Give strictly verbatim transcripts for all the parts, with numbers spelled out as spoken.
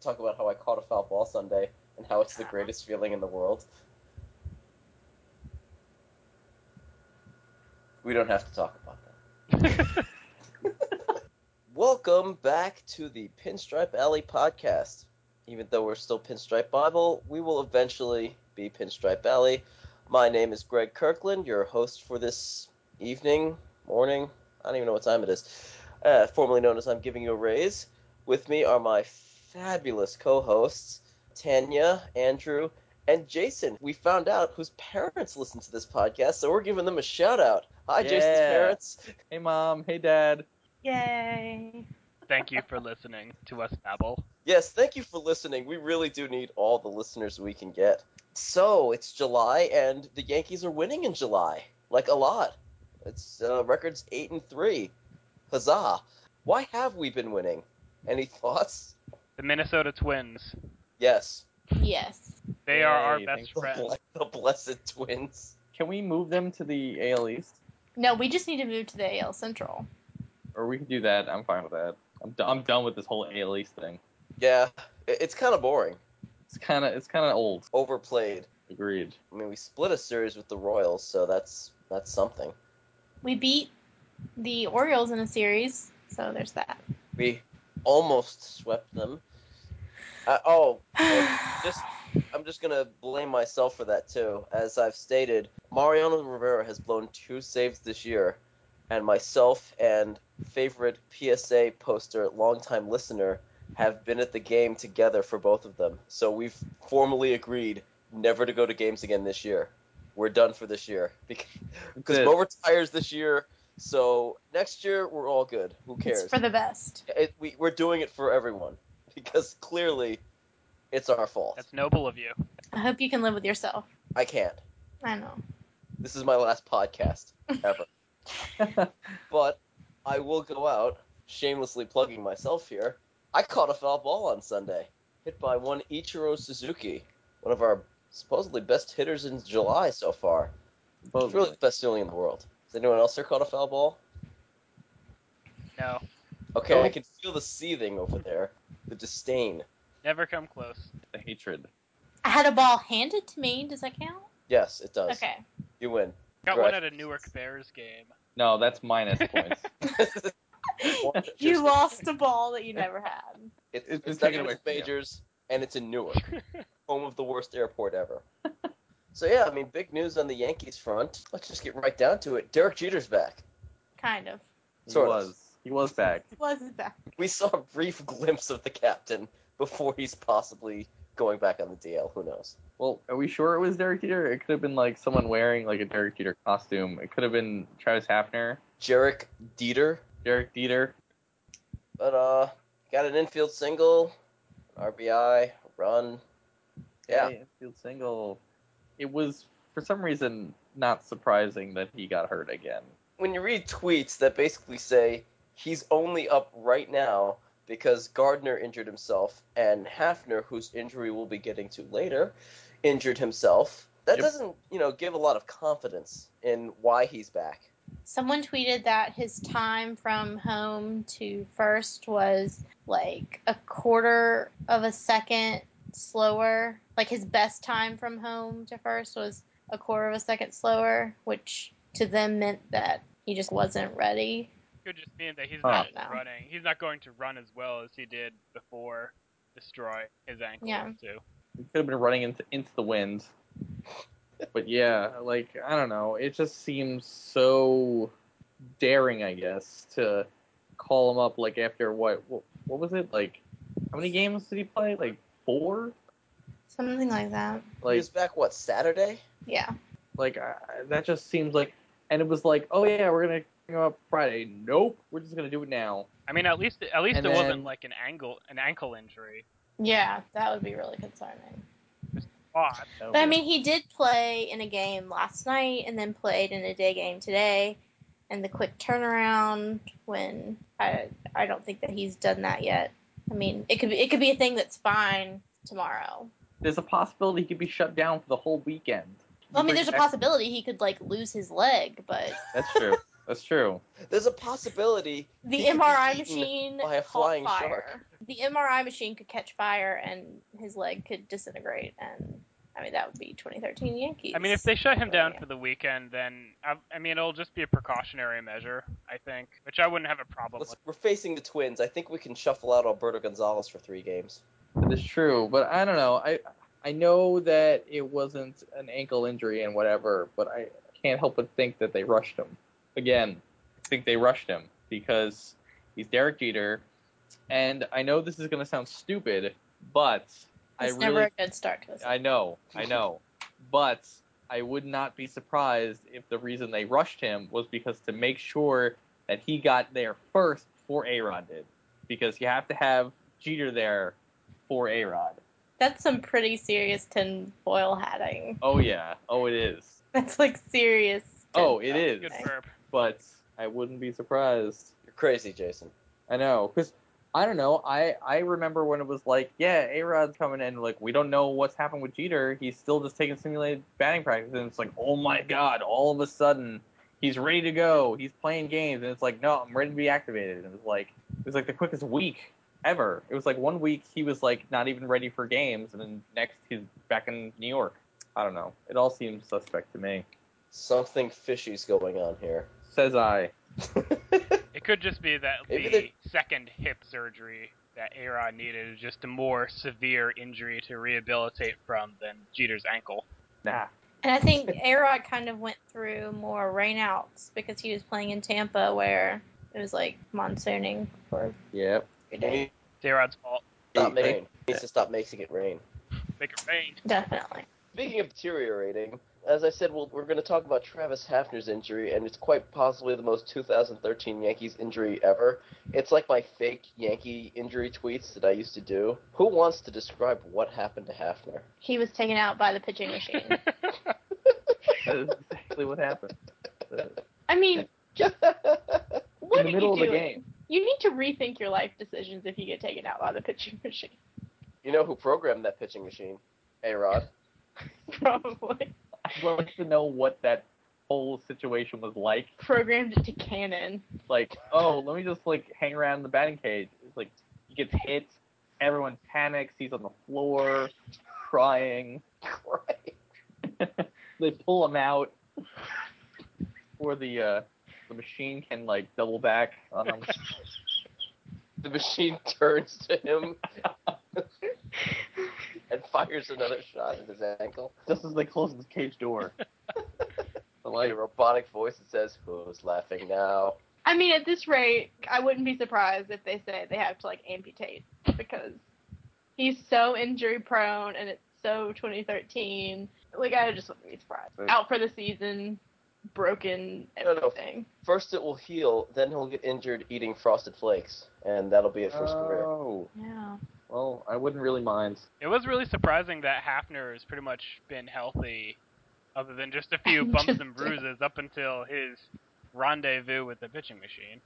talk about how I caught a foul ball Sunday and how it's the greatest feeling in the world. We don't have to talk about that. Welcome back to the Pinstripe Alley podcast. Even though we're still Pinstripe Bible, we will eventually be Pinstripe Alley. My name is Greg Kirkland, your host for this evening, morning, I don't even know what time it is, uh, formerly known as I'm Giving You a Raise. With me are my fabulous co-hosts, Tanya, Andrew, and Jason. We found out whose parents listen to this podcast, so we're giving them a shout-out. Hi, Yeah. Jason's parents. Hey, Mom. Hey, Dad. Yay. Thank you for listening to us babble. Yes, thank you for listening. We really do need all the listeners we can get. So, it's July, and the Yankees are winning in July. Like, a lot. It's uh, records eight and three. Huzzah. Why have we been winning? Any thoughts? The Minnesota Twins. Yes. Yes. They are our Yay, best thanks. The, friends. ble- the blessed twins. Can we move them to the A L East? No, we just need to move to the A L Central. Or we can do that. I'm fine with that. I'm, d- I'm done with this whole A L East thing. Yeah, it- it's kind of boring. It's kind of it's kind of old. Overplayed. Agreed. I mean, we split a series with the Royals, so that's that's something. We beat the Orioles in a series, so there's that. We almost swept them. Uh, oh, and just I'm just gonna blame myself for that too. As I've stated, Mariano Rivera has blown two saves this year, and myself and favorite P S A poster, longtime listener, have been at the game together for both of them. So we've formally agreed never to go to games again this year. We're done for this year because Good. Mo retires this year. So next year we're all good. Who cares? It's for the best. It, we, we're doing it for everyone because clearly it's our fault. That's noble of you. I hope you can live with yourself. I can't. I know. This is my last podcast ever. But I will go out, shamelessly plugging myself here. I caught a foul ball on Sunday, hit by one Ichiro Suzuki, one of our supposedly best hitters in July so far. It's really the best feeling in the world. Has anyone else here caught a foul ball? No. Okay, Nope. I can feel the seething over there, the disdain. Never come close. The hatred. I had a ball handed to me. Does that count? Yes, it does. Okay. You win. Got one at a Newark Bears game. No, that's minus points. You lost a ball that you never had. It's, It's been it's not taken even away from you. majors, and it's in Newark, home of the worst airport ever. So yeah, I mean, big news on the Yankees front. Let's just get right down to it. Derek Jeter's back. Kind of. He Sort of. was. He was back. Was it back? We saw a brief glimpse of the captain before he's possibly going back on the D L. Who knows? Well, are we sure it was Derek Jeter? It could have been like someone wearing like a Derek Jeter costume. It could have been Travis Hafner, Jarek Dieter. Derek Jeter. But, uh, got an infield single, an R B I, a run. Yeah. Hey, infield single. It was, for some reason, not surprising that he got hurt again. When you read tweets that basically say he's only up right now because Gardner injured himself and Hafner, whose injury we'll be getting to later, injured himself, that Yep. doesn't, you know, give a lot of confidence in why he's back. Someone tweeted that his time from home to first was like a quarter of a second slower. Like his best time from home to first was a quarter of a second slower, which to them meant that he just wasn't ready. Could just mean that he's Huh. not No. running. He's not going to run as well as he did before destroy his ankle Yeah. too. He could have been running into into the wind. But yeah, like, I don't know. It just seems so daring, I guess, to call him up, like, after what, what, what was it? Like, how many games did he play? Like, four? Something like that. he Like, was back, what, Saturday? Yeah. like uh, that just seems like, and it was like, oh yeah, we're going to bring him up Friday. Nope, we're just going to do it now. I mean, at least at least And it then- wasn't like an ankle an ankle injury. Yeah, that would be really concerning. Odd. That would But I be- mean, he did play in a game last night and then played in a day game today. And the quick turnaround when I I don't think that he's done that yet. I mean, it could be it could be a thing that's fine tomorrow. there's a possibility he could be shut down for the whole weekend. Well, I mean, there's a Bring back- possibility he could like lose his leg, but That's true. That's true. There's a possibility the he could M R I be eaten machine by a caught flying fire. shark. the M R I machine could catch fire and his leg could disintegrate, and I mean that would be twenty thirteen Yankees. I mean, if they shut him down yeah. for the weekend, then I, I mean it'll just be a precautionary measure, I think, which I wouldn't have a problem Let's, with. we're facing the Twins. I think we can shuffle out Alberto Gonzalez for three games. That is true, but I don't know. I I know that it wasn't an ankle injury and whatever, but I can't help but think that they rushed him. Again, I think they rushed him because he's Derek Jeter, and I know this is going to sound stupid, but I It's really never a good start to a I know, I know, but I would not be surprised if the reason they rushed him was because to make sure that he got there first before A-Rod did, because you have to have Jeter there for A-Rod. That's some pretty serious tinfoil hatting. Oh yeah, oh it is. That's like serious. Oh, it tinfoil is. Good hatting. burp. But I wouldn't be surprised. You're crazy, Jason. I know, because I don't know. I, I remember when it was like, yeah, A-Rod's coming in. Like, we don't know what's happened with Jeter. He's still just taking simulated batting practice. And it's like, oh my God, all of a sudden, he's ready to go. He's playing games. And it's like, no, I'm ready to be activated. And it was like, it was like the quickest week ever. It was like one week he was like not even ready for games. And then next he's back in New York. I don't know. It all seems suspect to me. Something fishy's going on here. Says I. It could just be that Maybe the they- second hip surgery that A-Rod needed is just a more severe injury to rehabilitate from than Jeter's ankle. Nah. And I think A-Rod kind of went through more rainouts because he was playing in Tampa where it was like monsooning for Yep. three He days. needs It's A-Rod's fault. to stop Hey, making, he needs to stop making it rain. Make it rain. Definitely. Speaking of deteriorating, as I said, we'll, we're going to talk about Travis Hafner's injury, and it's quite possibly the most two thousand thirteen Yankees injury ever. It's like my fake Yankee injury tweets that I used to do. Who wants to describe what happened to Hafner? He was taken out by the pitching machine. That is exactly what happened. I mean, In what the are middle you of the doing? game. You need to rethink your life decisions if you get taken out by the pitching machine. You know who programmed that pitching machine? A-Rod. Probably. I'd like to know what that whole situation was like. Programmed it to canon. Like, oh, let me just like hang around the batting cage. It's like he gets hit, everyone panics, he's on the floor, crying. Right. They pull him out before the uh, the machine can like double back on him. The machine turns to him and fires another shot at his ankle. Just as they close the cage door. The like a robotic voice that says, "Who's laughing now?" I mean, at this rate, I wouldn't be surprised if they say they have to, like, amputate. Because he's so injury prone, and it's so twenty thirteen. Like, I just wouldn't be surprised. Right. Out for the season, broken, No, no. everything. First it will heal, then he'll get injured eating Frosted Flakes, and that'll be it for his career. Oh, Yeah. well, I wouldn't really mind. It was really surprising that Hafner has pretty much been healthy, other than just a few bumps and bruises, up until his rendezvous with the pitching machine.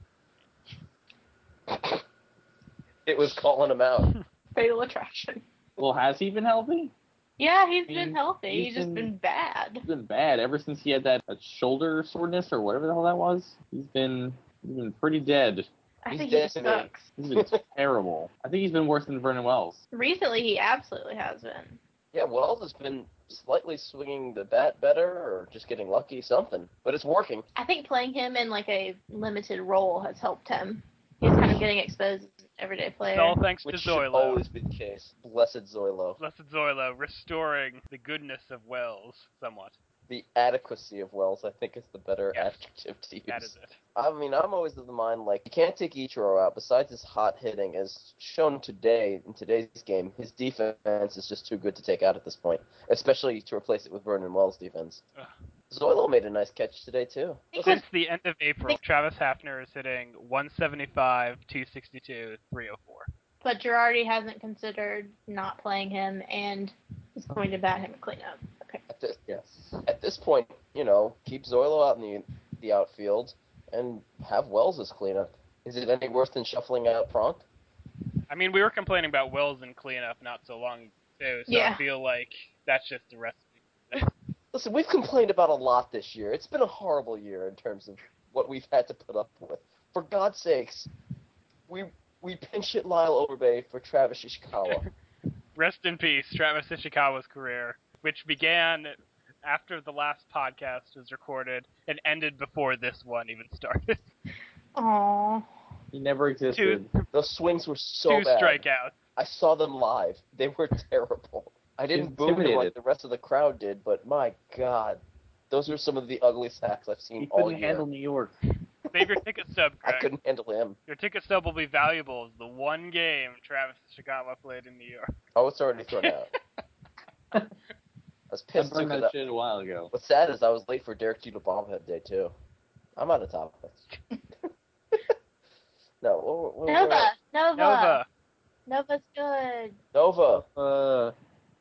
It was calling him out. Fatal attraction. Well, has he been healthy? Yeah, he's I mean, been healthy. he's He's, just been- been bad. He's been bad ever since he had that, that shoulder soreness or whatever the hell that was. He's been he's been pretty dead. I He's think he just decimated. sucks. He's been terrible. I think he's been worse than Vernon Wells. Recently, he absolutely has been. Yeah, Wells has been slightly swinging the bat better, or just getting lucky, something. But it's working. I think playing him in, like, a limited role has helped him. He's kind of getting exposed as an everyday player. It's all thanks Which to should Zoilo. always be the case. Blessed Zoilo. Blessed Zoilo restoring the goodness of Wells somewhat. The adequacy of Wells, I think, is the better Yes. adjective to use. That is it. I mean, I'm always of the mind, like, you can't take Ichiro out. Besides his hot hitting, as shown today, in today's game, his defense is just too good to take out at this point, especially to replace it with Vernon Wells' defense. Ugh. Zoilo made a nice catch today, too. Since the end of April, Travis Hafner is hitting one seventy-five, two sixty-two, three oh four. But Girardi hasn't considered not playing him and is going to bat him a cleanup. Okay. At this, Yes. at this point, you know, keep Zoilo out in the, the outfield and have Wells as cleanup. Is it any worse than shuffling out Pronk? I mean, we were complaining about Wells and cleanup not so long ago, so Yeah. I feel like that's just the recipe. Listen, we've complained about a lot this year. It's been a horrible year in terms of what we've had to put up with. For God's sakes, we we pinch hit Lyle Overbay for Travis Ishikawa. Rest in peace, Travis Ishikawa's career, which began after the last podcast was recorded and ended before this one even started. Aww. He never existed. Two, Those swings were so two bad. strikeouts. I saw them live. They were terrible. I didn't boo him like Intimidated. the rest of the crowd did, but my God, those are some of the ugliest sacks I've seen He all couldn't year. handle New York. Save your ticket stub, I Greg. couldn't handle him. Your ticket stub will be valuable as the one game Travis Ishikawa played in New York. Oh, it's already thrown out. I was I pissed too. burned 'cause that I- shit a while ago. What's sad is I was late for Derek Jeter bobblehead day too. I'm out of topics. No, what, what, Nova. Nova. Nova. Nova's good. Nova. Uh,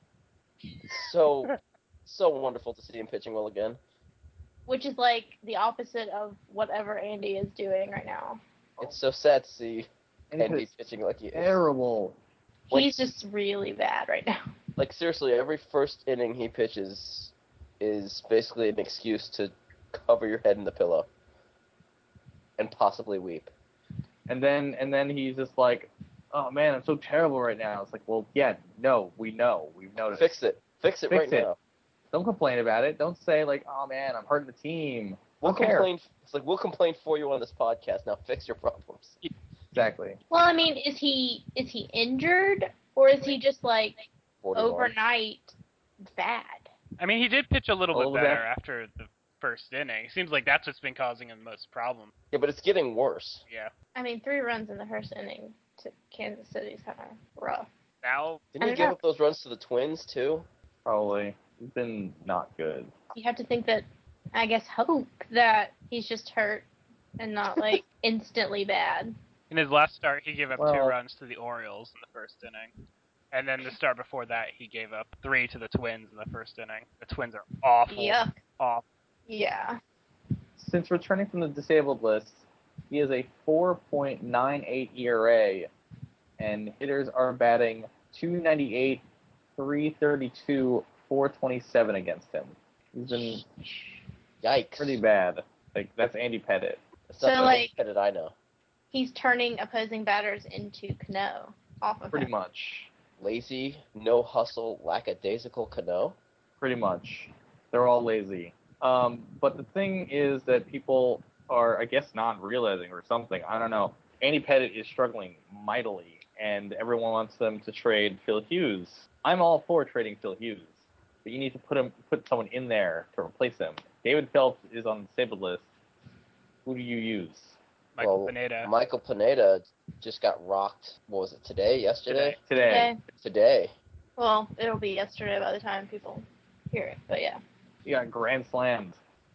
So, so wonderful to see him pitching well again. Which is like the opposite of whatever Andy is doing right now. It's so sad to see and Andy it's pitching like he is. terrible. Like- He's just really bad right now. Like seriously, every first inning he pitches is basically an excuse to cover your head in the pillow and possibly weep. And then and then he's just like, oh man, I'm so terrible right now. It's like, well, yeah, no, we know, we've noticed. Fix it. Fix it Fix right it. now. Don't complain about it. Don't say like, oh man, I'm hurting the team. We'll Don't care. complain. It's like we'll complain for you on this podcast. Now fix your problems. Exactly. Well, I mean, is he is he injured or is he just like forty-one. overnight bad? I mean, he did pitch a little A bit little bit. better after the first inning. It seems like that's what's been causing him the most problem. Yeah, but it's getting worse. Yeah. I mean, three runs in the first inning to Kansas City's kind of rough. Now, Didn't I he don't give know. up those runs to the Twins too? Probably. He's been not good. You have to think that, I guess, hope that he's just hurt and not like instantly bad. in his last start, he gave up two Well- runs to the Orioles in the first inning. And then the start before that, he gave up three to the Twins in the first inning. The Twins are awful. Yuck. Awful. Yeah. Since returning from the disabled list, he has a four point nine eight E R A, and hitters are batting two ninety-eight, three thirty-two, four twenty-seven against him. He's been Yikes. pretty bad. Like, that's Andy Pettit. That's not So, the like- Pettit I know. He's turning opposing batters into Cano off of Pretty him. much. Lazy, no hustle, lackadaisical Cano. Pretty much. They're all lazy. Um, but the thing is that people are, I guess, not realizing or something. I don't know. Andy Pettit is struggling mightily, and everyone wants them to trade Phil Hughes. I'm all for trading Phil Hughes, but you need to put him, put someone in there to replace him. David Phelps is on the disabled list. Who do you use? Michael well, Pineda. Michael Pineda just got rocked. What was it, today? Yesterday? Today. Okay. Today. Well, it'll be yesterday by the time people hear it, but yeah. He got grand slammed.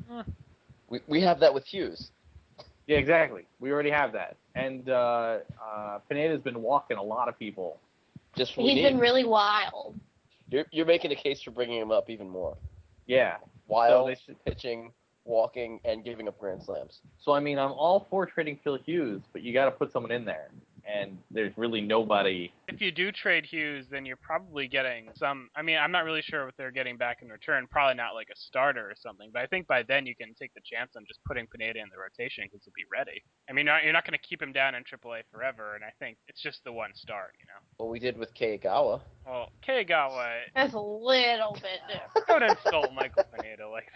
We, we have that with Hughes. Yeah, exactly. We already have that. And uh, uh, Pineda's been walking a lot of people. Just what we He's need. been really wild. You're, you're making a case for bringing him up even more. Yeah. Wild, they should- pitching, walking, and giving up grand slams. So, I mean, I'm all for trading Phil Hughes, but you got to put someone in there. And there's really nobody. If you do trade Hughes, then you're probably getting some. I mean, I'm not really sure what they're getting back in return. Probably not like a starter or something. But I think by then you can take the chance on just putting Pineda in the rotation because he'll be ready. I mean, you're not going to keep him down in triple A forever, and I think it's just the one start, you know. What we did with Keigawa. Well, Keigawa, That's a little bit different. don't insult Michael Pineda like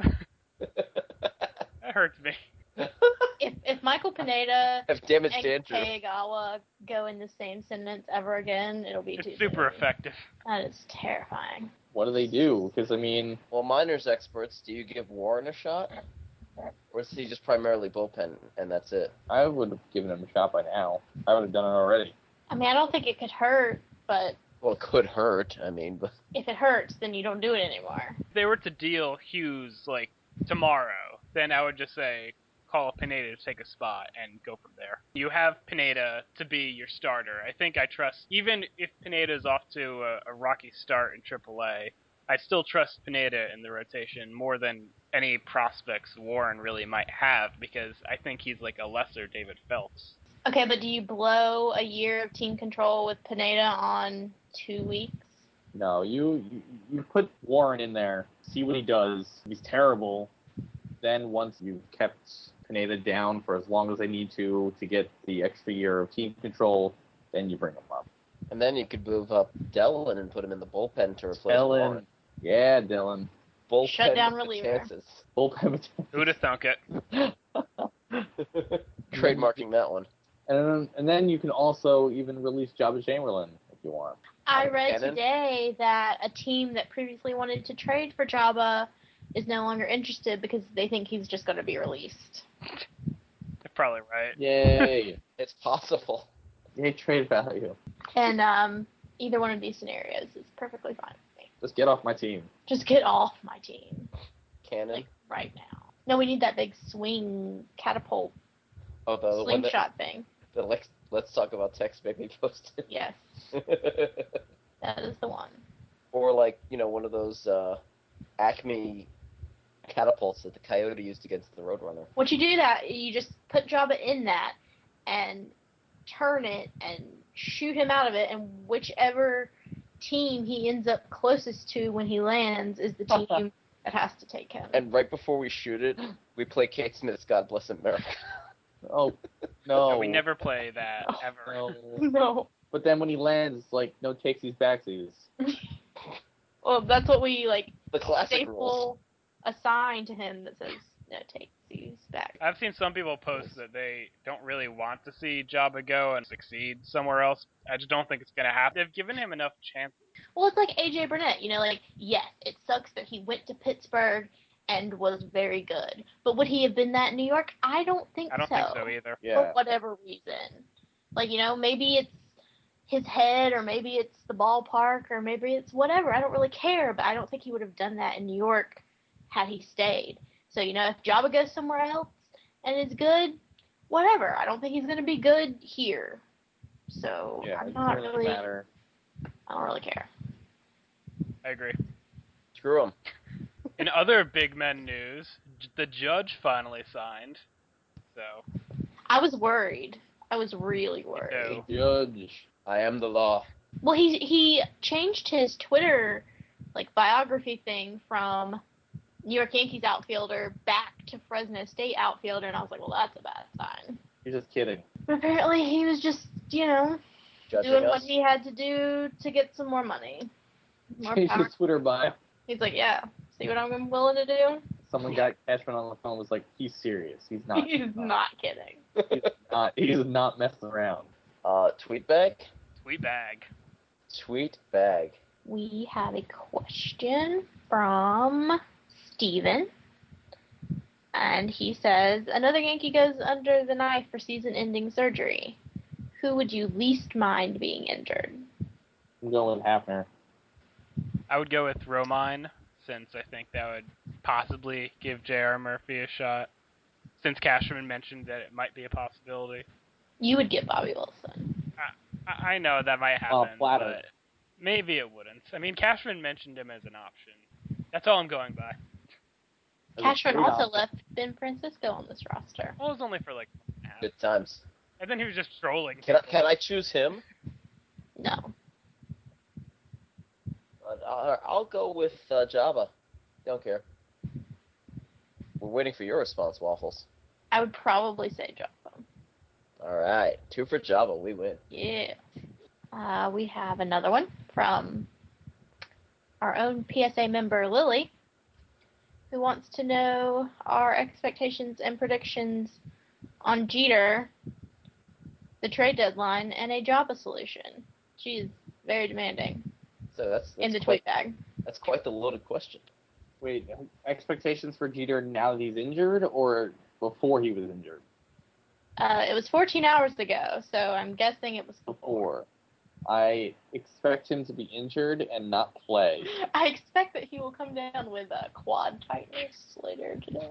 that. That hurts me. If if Michael Pineda Have damaged and Andrew. Keigawa go in the same sentence ever again, it'll be too It's super soon. effective. That is terrifying. What do they do? Because, I mean, Well, minors experts, do you give Warren a shot? Or is he just primarily bullpen and that's it? I would have given him a shot by now. I would have done it already. I mean, I don't think it could hurt, but Well, it could hurt, I mean, but if it hurts, then you don't do it anymore. If they were to deal Hughes like tomorrow, then I would just say call up Pineda to take a spot and go from there. You have Pineda to be your starter. I think I trust, even if Pineda is off to a, a rocky start in triple A, I still trust Pineda in the rotation more than any prospects Warren really might have because I think he's like a lesser David Phelps. Okay, but do you blow a year of team control with Pineda on two weeks? No, you, you you put Warren in there, see what he does. If he's terrible. Then once you've kept Pineda down for as long as they need to to get the extra year of team control, then you bring him up. And then you could move up Dellin and put him in the bullpen to replace Dylan. Warren. Yeah, Dylan. Bullpen Shut down with the reliever. chances. Bullpen. Who'd have thunk it? Trademarking that one. And then, and then you can also even release Jabba Chamberlain if you want. I Out read cannon? today that a team that previously wanted to trade for Jabba is no longer interested because they think he's just going to be released. You're probably right. Yay! It's possible. Yay, trade value. And um, either one of these scenarios is perfectly fine with me. Just get off my team. Just get off my team, Cannon. like right now. No, we need that big swing catapult Oh, the, the one that, slingshot thing. the let's, let's talk about text made me posted. Yes, that is the one. Or like, you know, one of those uh, Acme catapults that the Coyote used against the Roadrunner. What you do that, you just put Jabba in that and turn it and shoot him out of it, and whichever team he ends up closest to when he lands is the team that has to take him. And right before we shoot it, we play Kate Smith's God Bless America. Oh, no. No, we never play that, ever. No. No. But then when he lands, it's like, no takesies backsies. Well, that's what we, like, The classic rules. staple a sign to him that says, no, take these back. I've seen some people post that they don't really want to see Jabba go and succeed somewhere else. I just don't think it's going to happen. They've given him enough chances. Well, it's like A J Burnett, you know, like, yes, it sucks that he went to Pittsburgh and was very good. But would he have been that in New York? I don't think I don't so. think so either. For Yeah. whatever reason. Like, you know, maybe it's his head, or maybe it's the ballpark, or maybe it's whatever. I don't really care, but I don't think he would have done that in New York had he stayed. So, you know, if Jabba goes somewhere else and is good, whatever. I don't think he's going to be good here. So, Yeah, I'm it not doesn't really, matter. I don't really care. I agree. Screw him. In other big men news, j- the judge finally signed. So, I was worried. I was really worried. too. Judge. I am the law. Well, he he changed his Twitter like biography thing from New York Yankees outfielder back to Fresno State outfielder, and I was like, well, that's a bad sign. You're just kidding. But apparently, he was just, you know, Judging doing us. what he had to do to get some more money. More Change power. his Twitter bio. He's like, yeah, see what I'm willing to do? Someone got Cashman on the phone was like, he's serious. He's not. He's not kidding. He's not. He's not messing around. Uh, tweet bag? Tweet bag. Tweet bag. We have a question from Steven. And he says, another Yankee goes under the knife for season-ending surgery. Who would you least mind being injured? I'm going with Hafner. I would go with Romine, since I think that would possibly give J R. Murphy a shot. Since Cashman mentioned that it might be a possibility. You would get Bobby Wilson. I, I know that might Oh, happen, flattered. but maybe it wouldn't. I mean, Cashman mentioned him as an option. That's all I'm going by. There's a Cashman great also option. left Ben Francisco on this roster. Well, it was only for like a month and a half. Good times. And then he was just trolling. Can I, people. can I choose him? No. Uh, I'll, I'll go with uh, Java. Don't care. We're waiting for your response, Waffles. I would probably say Java. All right. Two for Java. We win. Yeah. Uh, we have another one from our own P S A member, Lily, who wants to know our expectations and predictions on Jeter, the trade deadline, and a Java solution. She is very demanding So that's, that's in the quite, tweet bag. That's quite the loaded question. Wait, expectations for Jeter now that he's injured, or before he was injured? Uh, it was fourteen hours ago, so I'm guessing it was before. Before. I expect him to be injured and not play. I expect that he will come down with a quad tightness later today.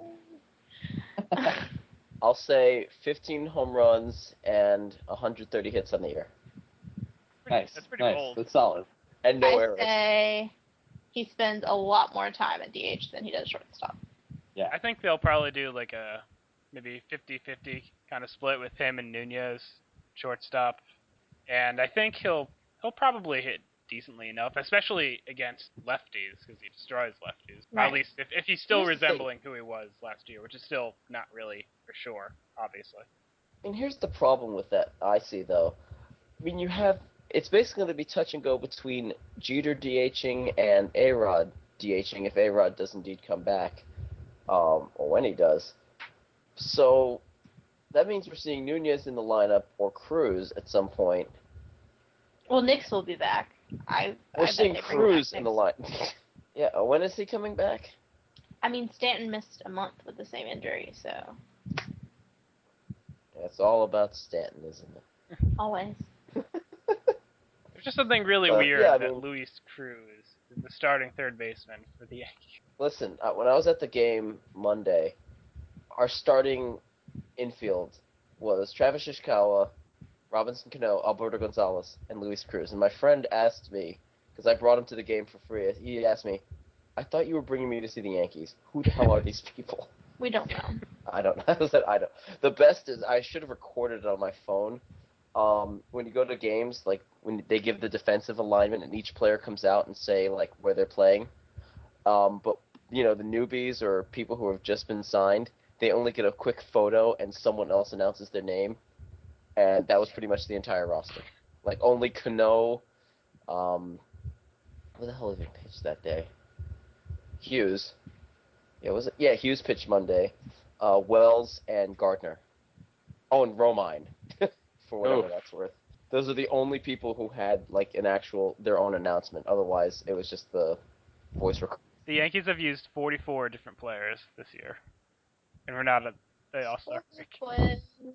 I'll say fifteen home runs and one hundred thirty hits on the year. Pretty- Nice, That's pretty nice. bold. That's solid. And no I errors. say he spends a lot more time at D H than he does shortstop. I think they'll probably do like a maybe fifty-fifty kind of split with him and Nunez, shortstop. And I think he'll he'll probably hit decently enough, especially against lefties, because he destroys lefties. Or Right. at least if, if he's still Here's the thing. resembling who he was last year, which is still not really for sure, obviously. And here's the problem with that I see, though. I mean, you have... It's basically going to be touch and go between Jeter DHing and A-Rod DHing if A-Rod does indeed come back, um, or when he does. So that means we're seeing Nunez in the lineup or Cruz at some point. Well, Nix will be back. I. We're I bet seeing they bring Cruz back in the Nix. line. Yeah, when is he coming back? I mean, Stanton missed a month with the same injury, so Yeah, it's all about Stanton, isn't it? always. There's just something really Uh, weird yeah, I that mean- Luis Cruz is the starting third baseman for the Yankees. Listen, uh, when I was at the game Monday, our starting infield was Travis Ishikawa, Robinson Cano, Alberto Gonzalez, and Luis Cruz. And my friend asked me, because I brought him to the game for free, he asked me, I thought you were bringing me to see the Yankees. Who the hell are these people? We don't know. I don't know. I said, I don't. The best is, I should have recorded it on my phone. Um, when you go to games, like when they give the defensive alignment and each player comes out and say like where they're playing, um, but you know the newbies or people who have just been signed, they only get a quick photo and someone else announces their name, and that was pretty much the entire roster. Like only Cano, um, who the hell even pitched that day? Hughes. Yeah, was it? Yeah, Hughes pitched Monday. Uh, Wells and Gardner. Oh, and Romine, for whatever Oh. that's worth. Those are the only people who had like an actual their own announcement. Otherwise, it was just the voice record. The Yankees have used forty-four different players this year, and we're not at the All-Star break.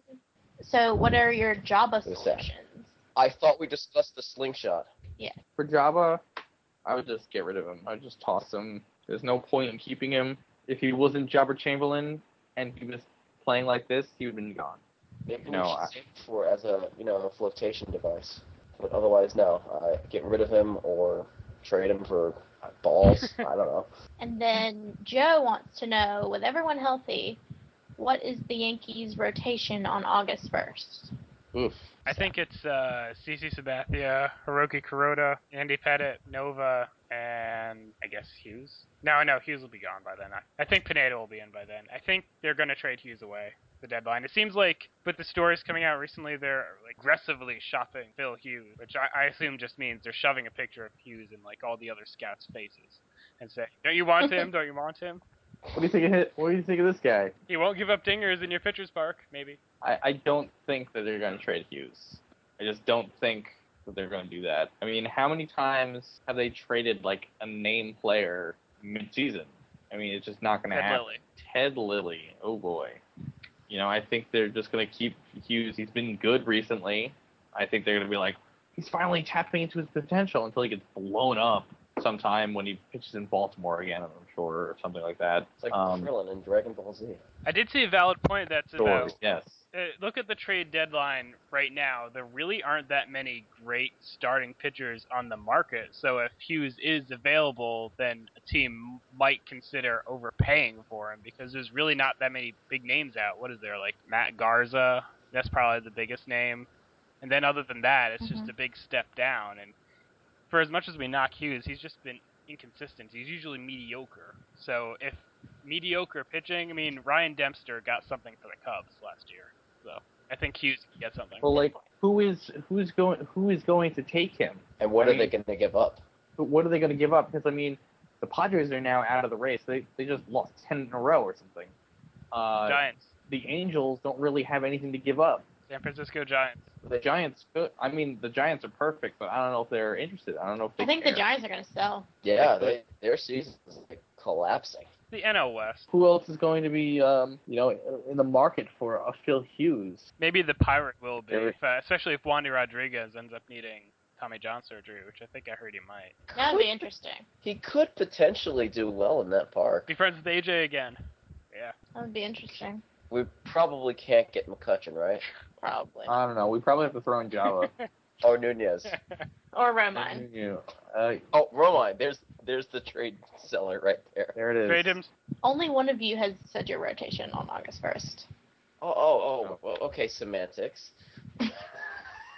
So, what are your Jabba Who's that? solutions? I thought we discussed the slingshot. For Java, I would just get rid of him. I would just toss him. There's no point in keeping him. If he wasn't Jobber Chamberlain and he was playing like this, he would have been gone. Maybe No, we I- should save it for as a you know a flotation device. But otherwise, no. Uh, get rid of him or trade him for balls. I don't know. And then Joe wants to know, with everyone healthy, what is the Yankees' rotation on August first? Oof. I think it's uh, CeCe Sabathia, Hiroki Kuroda, Andy Pettit, Nova, and I guess Hughes. No, no, Hughes will be gone by then. I, I think Pineda will be in by then. I think they're going to trade Hughes away. The deadline. It seems like with the stories coming out recently, they're like aggressively shopping Phil Hughes, which I, I assume just means they're shoving a picture of Hughes in like all the other scouts' faces and saying, "Don't you want him? Don't you want him? What do you think of hit? What do you think of this guy? He won't give up dingers in your pitcher's park, maybe." I, I don't think that they're going to trade Hughes. I just don't think that they're going to do that. I mean, how many times have they traded like a name player mid-season? I mean, it's just not going to Ted happen. Lilly. Ted Lilly. Oh boy. You know, I think they're just going to keep Hughes. He's been good recently. I think they're going to be like, he's finally tapping into his potential until he gets blown up sometime when he pitches in Baltimore again, I'm sure, or something like that. It's like um, Krillin in Dragon Ball Z. I did see a valid point that's sure, about yes. uh, look at the trade deadline right now. There really aren't that many great starting pitchers on the market. So if Hughes is available, then a team might consider overpaying for him because there's really not that many big names out. What is there, like Matt Garza? That's probably the biggest name. And then other than that, it's just Mhm. a big step down. And for as much as we knock Hughes, he's just been inconsistent. He's usually mediocre. So if mediocre pitching, I mean, Ryan Dempster got something for the Cubs last year. So I think Hughes can get something. Well, like, who is who's going who is going to take him? And what I are mean- they going to give up? But what are they going to give up? Because I mean, the Padres are now out of the race. They they just lost ten in a row or something. Uh, Giants. the Angels don't really have anything to give up. San Francisco Giants. The Giants, could- I mean, the Giants are perfect, but I don't know if they're interested. I don't know if they I think care. the Giants are going to sell. Yeah, Like the- they, their season's like collapsing. The N L West. Who else is going to be, um, you know, in the market for a Phil Hughes? Maybe the Pirate will be, There- if, uh, especially if Wandy Rodriguez ends up needing Tommy John surgery, which I think I heard he might. That would be interesting. He could potentially do well in that park. Be friends with A J again. Yeah. That would be interesting. We probably can't get McCutcheon, right? Probably. I don't know. We probably have to throw in Java. Or Nunez. Or Romine. Yeah. Uh, Oh, Romine. There's there's the trade seller right there. there it is. Trade him. Only one of you has said your rotation on August first. Oh, oh, oh. Well, okay, semantics.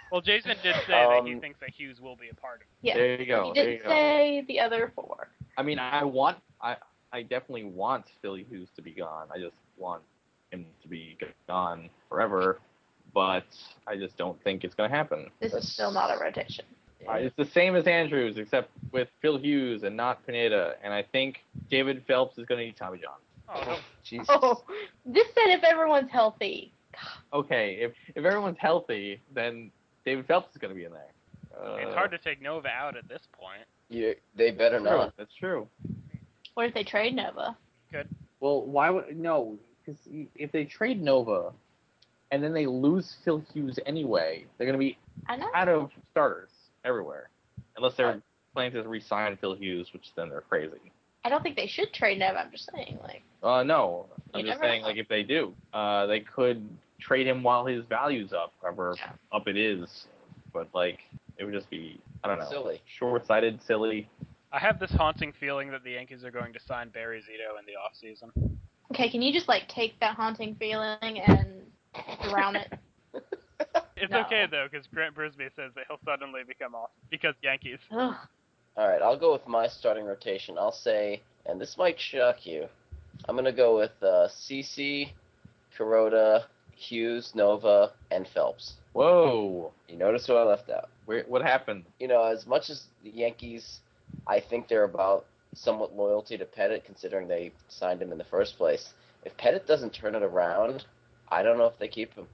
Well, Jason did say that he Um, thinks that Hughes will be a part of it. Yeah. There you go. He There didn't you go. say the other four. I mean, I want, I, I definitely want Philly Hughes to be gone. I just want him to be gone forever, but I just don't think it's going to happen. This is still not a rotation. Uh, it's the same as Andrews, except with Phil Hughes and not Pineda, and I think David Phelps is going to need Tommy John. Oh, no. Jesus. Oh, this said if everyone's healthy. Okay, if if everyone's healthy, then David Phelps is going to be in there. Uh, It's hard to take Nova out at this point. You, they better true, not. That's true. What if they trade Nova? Well, why would no? Because if they trade Nova, and then they lose Phil Hughes anyway, they're going to be I know. out of starters everywhere, unless they're Right. planning to re-sign Phil Hughes, which then they're crazy. I don't think they should trade Nova. I'm just saying, like, Uh, no, I'm You just never saying, know. like, if they do, uh, they could trade him while his value's up, however Yeah. up it is. But, like, it would just be, I don't know, Silly. short-sighted, silly. I have this haunting feeling that the Yankees are going to sign Barry Zito in the offseason. okay, can you just like take that haunting feeling and drown it? It's No. okay, though, because Grant Brisbane says that he'll suddenly become awesome because Yankees. Ugh. All right, I'll go with my starting rotation. I'll say, and this might shock you, I'm gonna go with uh, C C, Kuroda, Hughes, Nova, and Phelps. Whoa, You notice who I left out? where, what happened? You know, as much as the Yankees, I think they're about somewhat loyalty to Pettit, considering they signed him in the first place. If Pettit doesn't turn it around, I don't know if they keep him.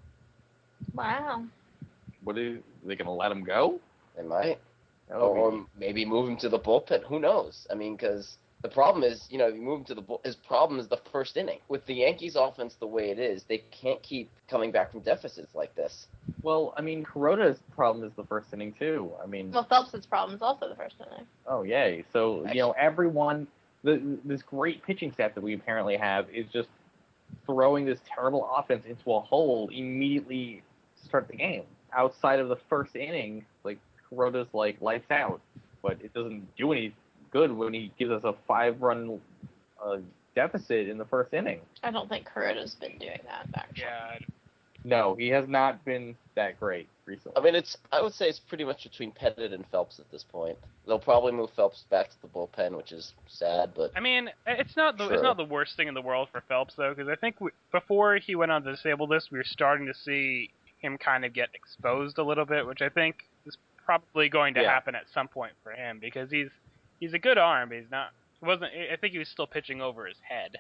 Wow. What are they going to let him go? They might. That would Or, be- or maybe move him to the bullpen. Who knows? I mean, because the problem is, you know, if you move him to the bull, his problem is the first inning. With the Yankees' offense the way it is, they can't keep coming back from deficits like this. Well, I mean, Kuroda's problem is the first inning, too. I mean, Well, Phelps' problem is also the first inning. oh, yay. So, you know, everyone, the, this great pitching staff that we apparently have is just throwing this terrible offense into a hole immediately to start the game. Outside of the first inning, like, Kuroda's like lights out, but it doesn't do any good when he gives us a five-run uh, deficit in the first inning. I don't think Kuroda's been doing that, actually. Yeah, No, he has not been that great recently. I mean, it's I would say it's pretty much between Pettit and Phelps at this point. They'll probably move Phelps back to the bullpen, which is sad, but I mean, it's not the True. it's not the worst thing in the world for Phelps though, because I think we, before he went on the disabled list, we were starting to see him kind of get exposed a little bit, which I think is probably going to Yeah. happen at some point for him because he's he's a good arm, but he's not. He wasn't. I think he was still pitching over his head,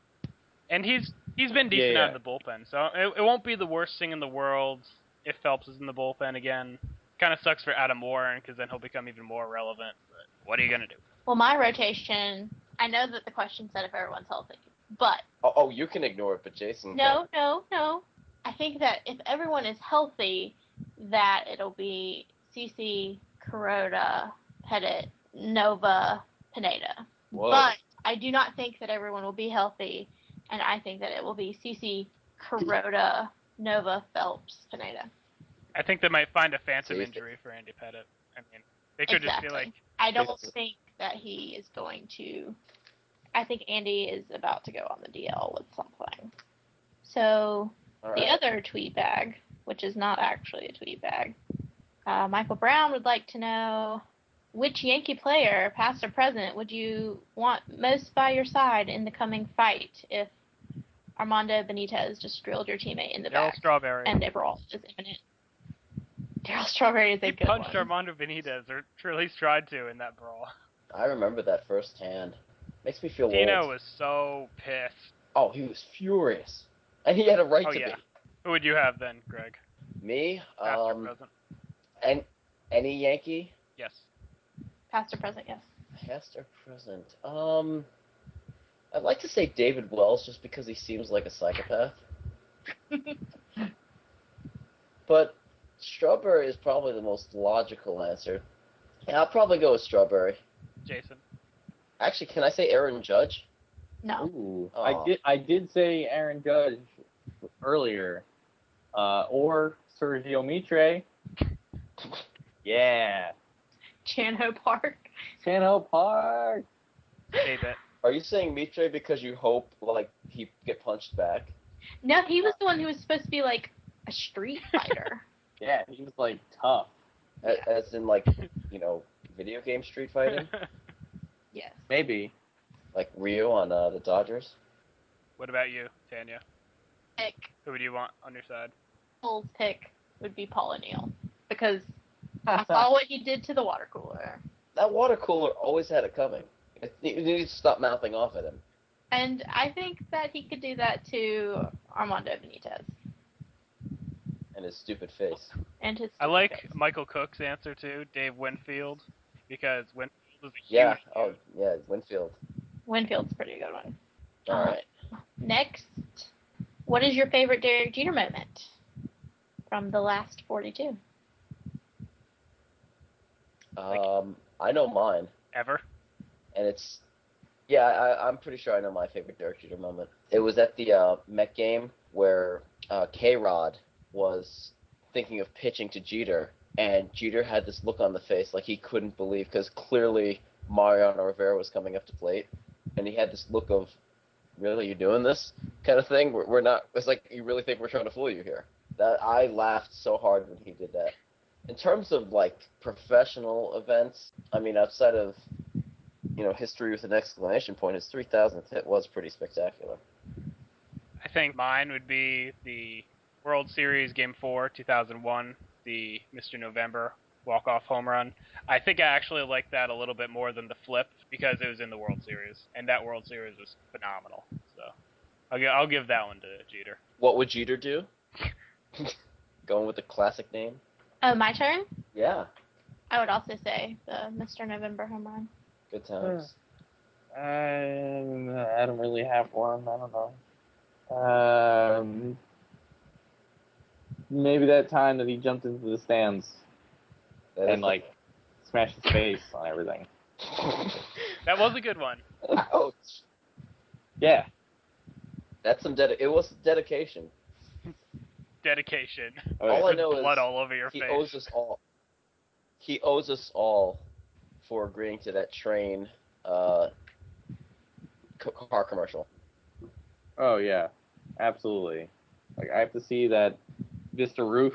and he's he's been decent Yeah, out of the bullpen, so it, it won't be the worst thing in the world if Phelps is in the bullpen again. Kind of sucks for Adam Warren because then he'll become even more relevant. But what are you gonna do? Well, my rotation, I know that the question said if everyone's healthy, but oh, oh you can ignore it, but Jason no, no, no. I think that if everyone is healthy, that it'll be C C, Kuroda, Pettit, Nova, Pineda. Whoa. But I do not think that everyone will be healthy, and I think that it will be C C, Kuroda, Nova, Phelps, Pineda. I think they might find a phantom See, injury for Andy Pettit. I mean, they could Exactly. just be like, I don't It's- think that he is going to. I think Andy is about to go on the D L with something. So All the right. other tweet bag, which is not actually a tweet bag, uh, Michael Brown would like to know which Yankee player, past or present, would you want most by your side in the coming fight if Armando Benitez just drilled your teammate in the Darryl back Strawberry. and a brawl is imminent? Darryl Strawberry is a He good punched one. Armando Benitez, or or at least tried to in that brawl. I remember that firsthand. Makes me feel Tino old. was so pissed. Oh, he was furious, and he had a right Oh, to yeah. be. Who would you have then, Greg? Me, Past or um, present? and any Yankee, Yes. Past or present, yes. past or present. Um, I'd like to say David Wells, just because he seems like a psychopath. But Strawberry is probably the most logical answer. Yeah, I'll probably go with Strawberry. Jason. Actually, can I say Aaron Judge? No. Ooh, Aw. I did. I did say Aaron Judge earlier, uh, or Sergio Mitre. Yeah, Chanho Park. San Jose Park. Save it. Are you saying Mitre because you hope like he get punched back? No, he was the one who was supposed to be like a street fighter. Yeah, he was like tough. A- As in, like, you know, video game street fighting? Yes. Maybe. Like Ryu on uh, the Dodgers? What about you, Tanya? Pick Who would you want on your side? Paul's pick would be Paul O'Neill because I saw what he did to the water cooler, That water cooler always had it coming. It- You need to stop mouthing off at him. and I think that he could do that to Armando Benitez And his stupid face. and his. I like face. Michael Cook's answer too, Dave Winfield, because Winfield is a huge. Yeah, oh, yeah, Winfield. Winfield's a pretty good one. Alright. Uh, next, what is your favorite Derek Jeter moment from the last forty-two? Um, I know mine. Ever? And it's, yeah, I, I'm pretty sure I know my favorite Derek Jeter moment. It was at the uh, Met game where uh, K-Rod was thinking of pitching to Jeter, and Jeter had this look on the face like he couldn't believe, because clearly Mariano Rivera was coming up to plate, and he had this look of, really, you doing this kind of thing? We're, we're not, it's like, you really think we're trying to fool you here? That I laughed so hard when he did that. In terms of, like, professional events, I mean, outside of, you know, history with an exclamation point, his three thousandth hit was pretty spectacular. I think mine would be the World Series Game four, two thousand one, the Mister November walk-off home run. I think I actually like that a little bit more than the flip because it was in the World Series, and that World Series was phenomenal. So I'll, gi- I'll give that one to Jeter. What would Jeter do? Going with the classic name? Oh, my turn? Yeah, I would also say the Mister November home run. good times. Um, I don't really have one. I don't know. Um, maybe that time that he jumped into the stands That is and like smashed his face on everything. That was a good one. Ouch. Yeah. That's some dedi- It was dedication. Dedication. All I With know blood is all over your he face. owes us all. He owes us all for agreeing to that train uh, c- car commercial. Oh yeah, absolutely. Like I have to see that Vista Roof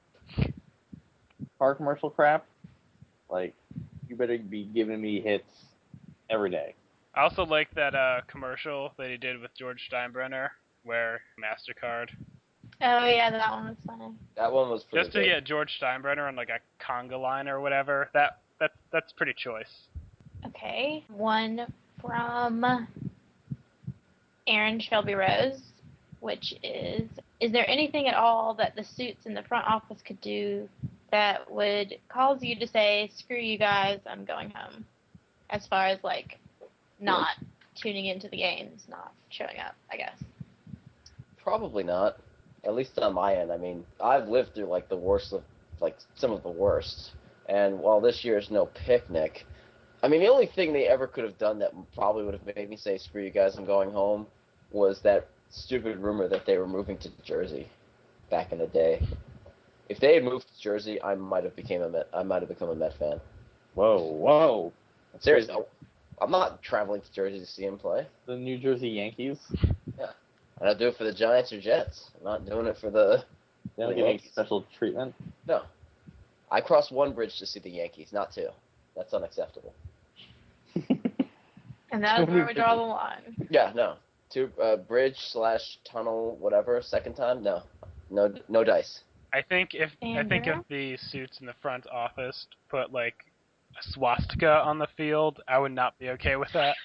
car commercial crap. Like you better be giving me hits every day. I also like that uh, commercial that he did with George Steinbrenner, where MasterCard. Oh, yeah, that one was funny. That one was pretty Just to good. get George Steinbrenner on like a conga line or whatever, that that that's pretty choice. Okay, one from Aaron Shelby Rose, which is, is there anything at all that the suits in the front office could do that would cause you to say, screw you guys, I'm going home? As far as, like, not tuning into the games, not showing up, I guess. Probably not. At least on my end. I mean, I've lived through like the worst of, like some of the worst. And while this year is no picnic, I mean, the only thing they ever could have done that probably would have made me say, "Screw you guys, I'm going home," was that stupid rumor that they were moving to Jersey back in the day. If they had moved to Jersey, I might have became a Met. I might have become a Met fan. Whoa, whoa. Seriously, I'm not traveling to Jersey to see him play. The New Jersey Yankees. And I'll do it for the Giants or Jets. I'm not doing it for the. They don't The get any Yankees. special treatment. No. I crossed one bridge to see the Yankees, not two. That's unacceptable. And that is where we draw the line. Yeah, no. Two uh, bridge slash tunnel, whatever. Second time, no, no, no dice. I think if I think Andrew? if the suits in the front office put like a swastika on the field, I would not be okay with that.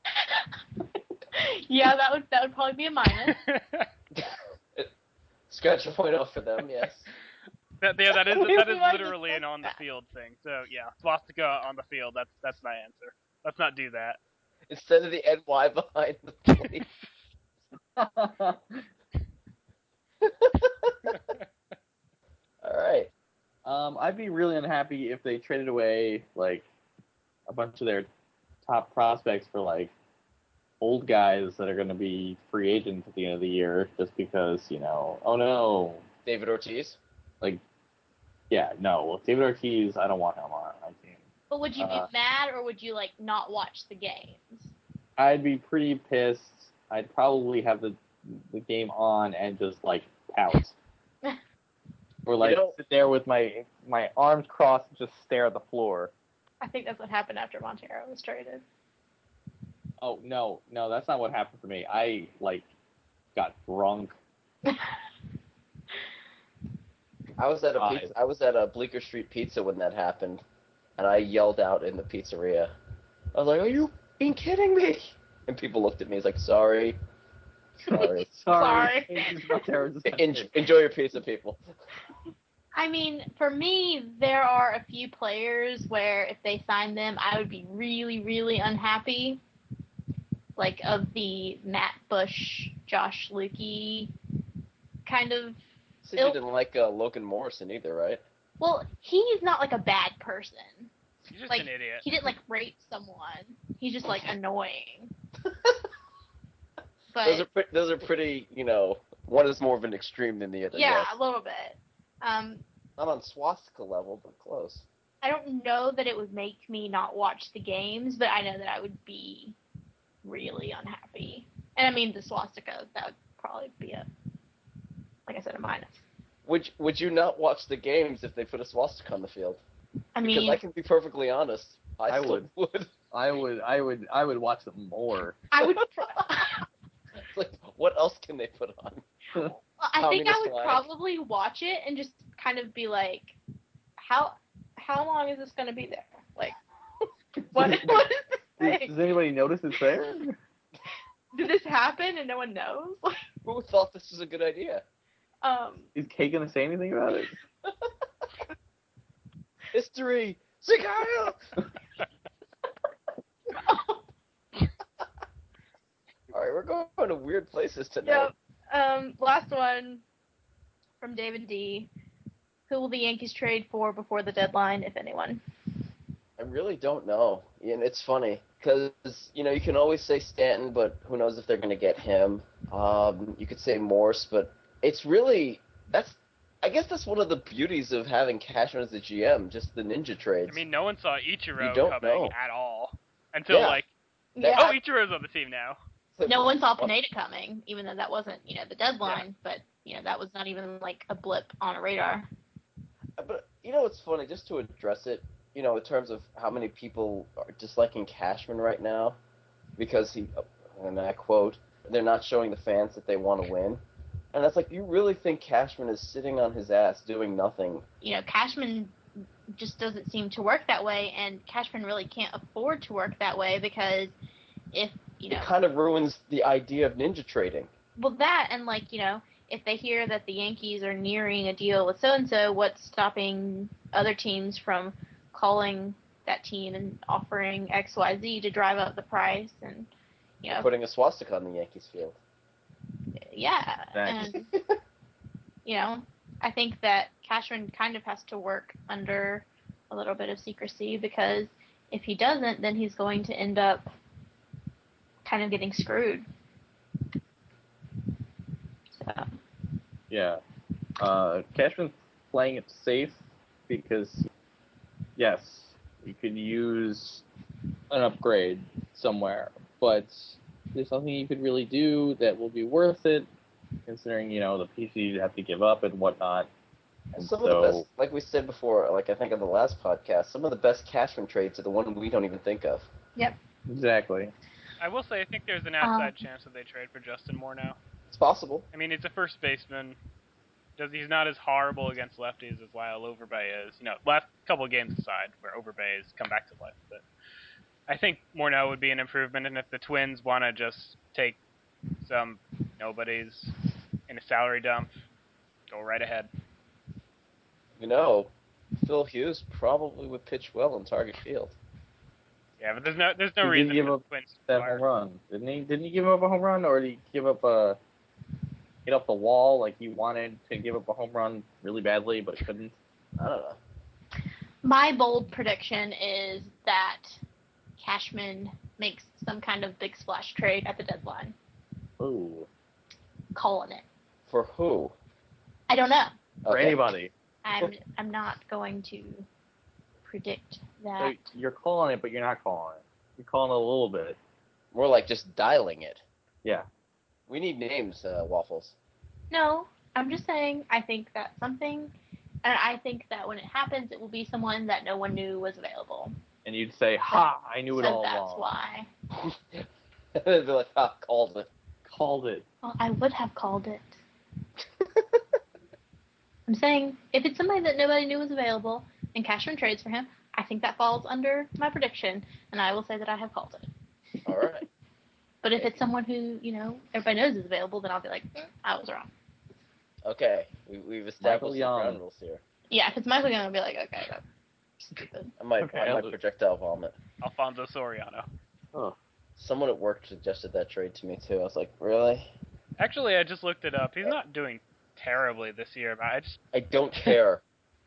Yeah, that would that would probably be a minus. Scratch a point off for them, yes. That, yeah, that is We that is might literally an discuss on the that. field thing. So yeah, swastika on the field. That's that's my answer. Let's not do that. Instead of the N Y behind the plate. All right. um, I'd be really unhappy if they traded away like a bunch of their top prospects for like old guys that are going to be free agents at the end of the year, just because you know, oh no, David Ortiz. like, yeah, no, David Ortiz, I don't want him on my team. But would you be Uh, mad or would you like not watch the games? I'd be pretty pissed. I'd probably have the the game on and just like pout. Or like You know- sit there with my my arms crossed and just stare at the floor. I think that's what happened after Montero was traded. Oh no, no, that's not what happened for me. I like got drunk. I was at a God. pizza, I was at a Bleecker Street Pizza when that happened, and I yelled out in the pizzeria. I was like, "Are you being kidding me?" And people looked at me. It's like, "Sorry, sorry. Sorry. It's not terrible. En- enjoy your pizza, people." I mean, for me, there are a few players where if they signed them, I would be really, really unhappy. Like of the Matt Bush, Josh Lukey kind of. So you didn't like uh, Logan Morrison either, right? Well, he's not like a bad person. He's just Like an idiot. he didn't like rape someone. He's just like annoying. But Those are pre- those are pretty, you know. One is more of an extreme than the other. yeah, yes. a little bit. Um, Not on swastika level, but close. I don't know that it would make me not watch the games, but I know that I would be really unhappy. And I mean, the swastika, that would probably be a, like I said, a minus. Would Would you not watch the games if they put a swastika on the field? I Because mean, I can be perfectly honest. I, I still would. would. I would, I would, I would watch them more. I would. It's like, what else can they put on? I think I would Communist flag. probably watch it and just kind of be like, how how long is this going to be there? Like, what, what is this Does, thing? does anybody notice it's there? Did this happen and no one knows? Who thought this was a good idea? um, Is Kate gonna say anything about it? History! Sicario! Alright, we're going to weird places tonight. Yep. Um, last one from David D. Who will the Yankees trade for before the deadline, if anyone? I really don't know. And it's funny, because, you know, you can always say Stanton, but who knows if they're going to get him. Um, you could say Morse, but it's really, that's, I guess that's one of the beauties of having Cashman as the G M, just the ninja trades. I mean, no one saw Ichiro You don't coming know. at all until Yeah. like, Yeah. oh, Ichiro's on the team now. No one saw Pineda coming, even though that wasn't, you know, the deadline. But you know, that was not even like a blip on a radar. But, you know, it's funny, just to address it, you know, in terms of how many people are disliking Cashman right now, because he, and I quote, they're not showing the fans that they want to win. And that's like, you really think Cashman is sitting on his ass doing nothing? You know, Cashman just doesn't seem to work that way, and Cashman really can't afford to work that way because if, you know, It kind of ruins the idea of ninja trading. well, that and like, you know, if they hear that the Yankees are nearing a deal with so-and-so, what's stopping other teams from calling that team and offering X Y Z to drive up the price and, you know, Putting a swastika on the Yankees field. yeah. Thanks. And, you know, I think that Cashman kind of has to work under a little bit of secrecy because if he doesn't, then he's going to end up kind of getting screwed. So. Yeah. Uh, Cashman's playing it safe because, yes, you could use an upgrade somewhere, but there's something you could really do that will be worth it, considering, you know, the pieces you'd have to give up and whatnot. And Some so, of the best, like we said before, like I think on the last podcast, some of the best Cashman trades are the one we don't even think of. Yep. exactly. I will say, I think there's an outside chance that they trade for Justin Moore now. It's possible. I mean, he's a first baseman. Does he's not as horrible against lefties as Lyle Overbay is. You know, last couple of games aside, where Overbay has come back to life. But I think Morneau would be an improvement, and if the Twins want to just take some nobodies in a salary dump, go right ahead. You know, Phil Hughes probably would pitch well in Target Field. Yeah, but there's no there's no He did reason give for up the Twins to That fire home run, didn't he? Didn't he give up a home run, or did he give up a hit off the wall like he wanted to give up a home run really badly but couldn't? I don't know. My bold prediction is that Cashman makes some kind of big splash trade at the deadline. Ooh, Calling it. For who? I don't know. for Okay. anybody. I'm I'm not going to predict So that. you're calling it, but you're not calling it. You're calling it a little bit. More like just dialing it. Yeah. We need names, uh, Waffles. No, I'm just saying I think that's something And I think that when it happens, it will be someone that no one knew was available. And you'd say, "Ha! I knew it so all that's along." why. They'd be like, ah, called it. Called it. Well, I would have called it. I'm saying, if it's somebody that nobody knew was available, and Cashman trades for him, I think that falls under my prediction, and I will say that I have called it. All right. But if it's someone who, you know, everybody knows is available, then I'll be like, mm, I was wrong. Okay, we, we've established the ground rules here. Yeah, because Michael Young will be like, okay, that's stupid. I might, Okay, I I'll might do- projectile vomit. Alfonso Soriano. Oh. Someone at work suggested that trade to me too. I was like, really? Actually, I just looked it up. He's not doing terribly this year, but I just I don't care.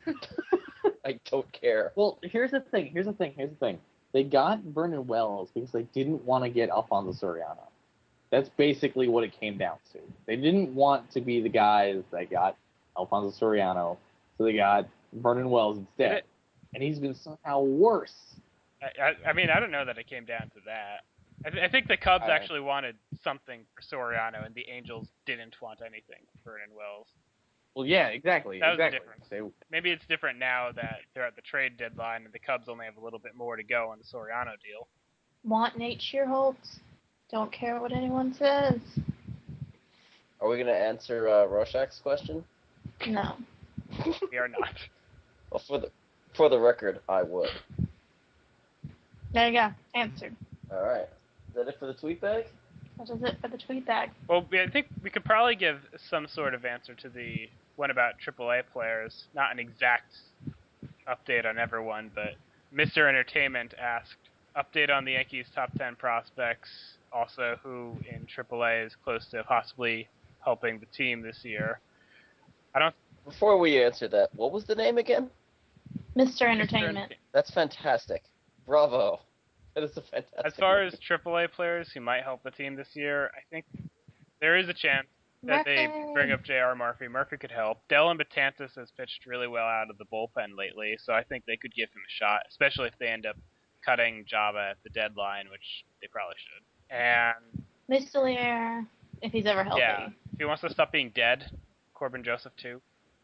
I don't care. Well, here's the thing. Here's the thing. Here's the thing. They got Vernon Wells because they didn't want to get Alfonso Soriano. That's basically what it came down to. They didn't want to be the guys that got Alfonso Soriano, so they got Vernon Wells instead. Did it- And he's been somehow worse. I, I, I mean, I don't know that it came down to that. I, th- I think the Cubs I- actually wanted something for Soriano, and the Angels didn't want anything for Vernon Wells. Well, yeah, exactly. That was the exactly. difference. They, Maybe it's different now that they're at the trade deadline, and the Cubs only have a little bit more to go on the Soriano deal. Want Nate Shearholtz. Don't care what anyone says. Are we going to answer uh, Rorschach's question? No. We are not. Well, for the for the record, I would. There you go. Answered. All right. Is that it for the tweet bag? That is it for the tweet bag. Well, we- I think we could probably give some sort of answer to the one about triple A players. Not an exact update on everyone, but Mister Entertainment asked, update on the Yankees' top ten prospects, also who in triple A is close to possibly helping the team this year. I don't... Before we answer that, what was the name again? Mister Entertainment. That's fantastic. Bravo. That is a fantastic As far name. as triple A players who might help the team this year, I think there is a chance that they Murphy. bring up J R. Murphy. Murphy could help. Dylan Betances has pitched really well out of the bullpen lately, so I think they could give him a shot, especially if they end up cutting Java at the deadline, which they probably should. And Mistelier, if he's ever healthy. yeah, if he wants to stop being dead, Corbin Joseph too.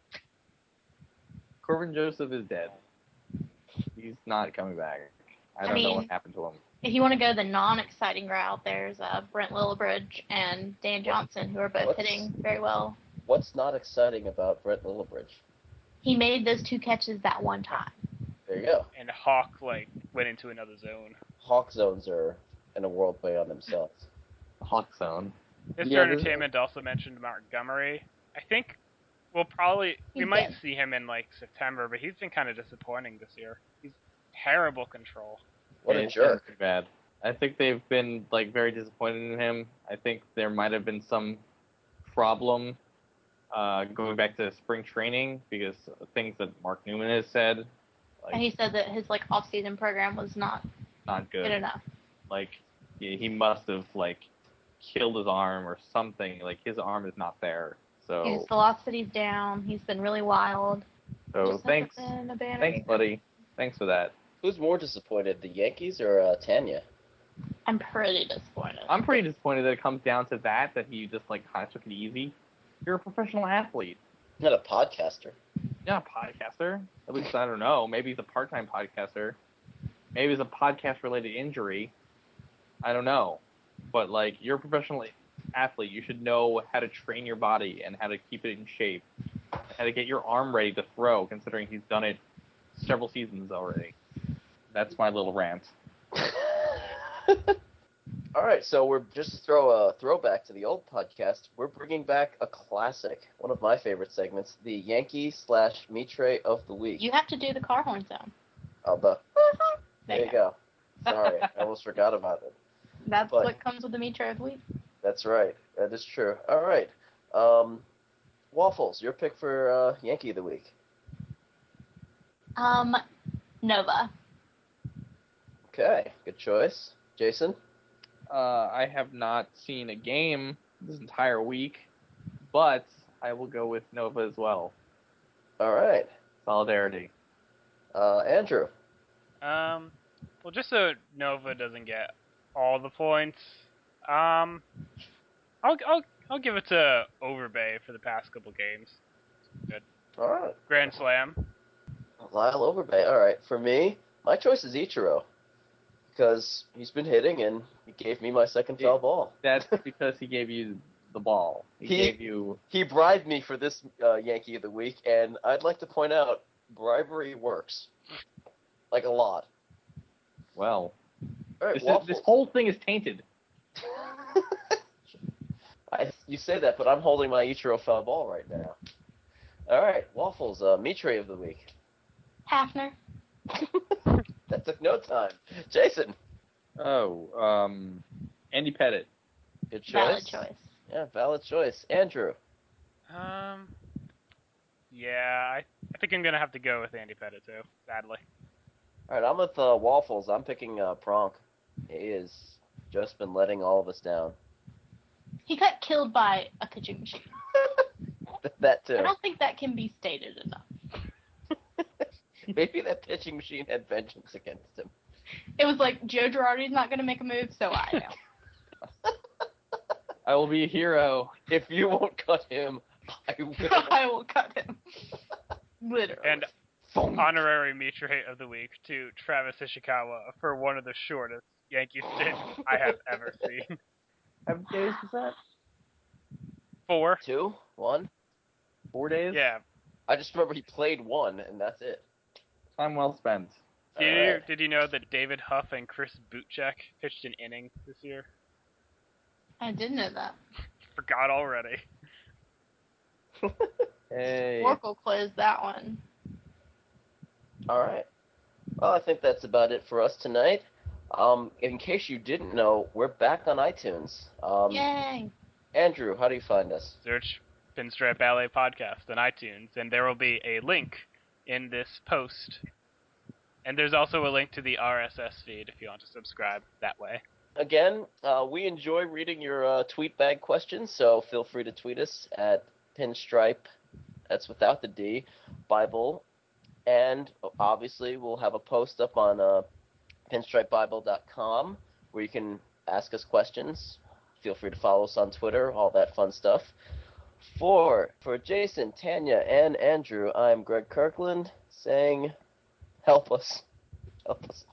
Corbin Joseph is dead. He's not coming back. I I don't know mean- what happened to him. If you want to go the non-exciting route, there's uh, Brent Lillibridge and Dan Johnson, who are both What's- hitting very well. What's not exciting about Brett Lillibridge? He made those two catches that one time. There you go. And Hawk like went into another zone. Hawk zones are in a world way on themselves. Hawk Zone. Mister Yeah, this- Entertainment also mentioned Montgomery. I think we'll probably we He's might good. see him in like September, but he's been kind of disappointing this year. He's terrible control. What Yeah, a it's been jerk. too bad. I think they've been like very disappointed in him. I think there might have been some problem uh, going back to spring training because of things that Mark Newman has said, like And he said that his like off-season program was not not good. good enough. Like he, he must have like killed his arm or something. Like his arm is not there. So His velocity's down. He's been really wild. so Just thanks, hasn't been a banner thanks, year. buddy. Thanks for that. Who's more disappointed, the Yankees or uh, Tanya? I'm pretty disappointed. I'm pretty disappointed that it comes down to that, that he just like kind of took it easy. You're a professional athlete. Not a podcaster. You're not a podcaster. At least I don't know. Maybe he's a part-time podcaster. Maybe it's a podcast-related injury. I don't know. But like, you're a professional athlete. You should know how to train your body and how to keep it in shape, and how to get your arm ready to throw. Considering he's done it several seasons already. That's my little rant. All right, so we're just to throw a throwback to the old podcast. We're bringing back a classic, one of my favorite segments, the Yankee slash Mitre of the week. You have to do the car horn sound. Oh, the There, there you go. Sorry, I almost forgot about it. That's But- what comes with the Mitra of the week. That's right. That is true. All right, um, Waffles, your pick for uh, Yankee of the week. Um, Nova. Okay, good choice, Jason. Uh, I have not seen a game this entire week, but I will go with Nova as well. All right, Solidarity. uh, Andrew. Um, well, just so Nova doesn't get all the points, um, I'll I'll I'll give it to Overbay for the past couple games. Good. All right. Grand Slam. Lyle Overbay. All right. For me, my choice is Ichiro because he's been hitting and he gave me my second foul ball. That's because he gave you the ball. He, He- gave you. He bribed me for this uh, Yankee of the Week, and I'd like to point out bribery works. Like a lot. Well, All right, this, is, Waffles. this whole thing is tainted. I, you say that, but I'm holding my Ichiro foul ball right now. All right, Waffles, uh, Mitre of the Week. Hafner. That took no time. Jason. Oh, um, Andy Pettit. Good choice. Valid choice. Yeah, valid choice. Andrew. Um, yeah, I, I think I'm gonna have to go with Andy Pettit too. Sadly. All right, I'm with uh, Waffles. I'm picking uh, Pronk. He has just been letting all of us down. He got killed by a pitching machine. That too. I don't think that can be stated enough. Maybe that pitching machine had vengeance against him. It was like, Joe Girardi's not going to make a move, so I am. I will be a hero. If you won't cut him, I will. I will cut him. Literally. And honorary Mitre of the Week to Travis Ishikawa for one of the shortest Yankee stints I have ever seen. How many days was that? Four? Two? One? Four days? Yeah. I just remember he played one, and that's it. Time well spent. Did you, Alright. did you know that David Huff and Chris Butchek pitched an inning this year? I did know that. Forgot already. Hey. Oracle closed that one. All right. Well, I think that's about it for us tonight. Um, in case you didn't know, we're back on iTunes. Um, Yay! Andrew, how do you find us? Search Pinstripe Ballet Podcast on iTunes, and there will be a link in this post. And there's also a link to the R S S feed if you want to subscribe that way. Again, uh, we enjoy reading your uh, tweet bag questions, so feel free to tweet us at Pinstripe, that's without the D, Bible, and obviously we'll have a post up on uh, pinstripe bible dot com where you can ask us questions. Feel free to follow us on Twitter, all that fun stuff. For for Jason, Tanya, and Andrew, I'm Greg Kirkland saying, help us. Help us.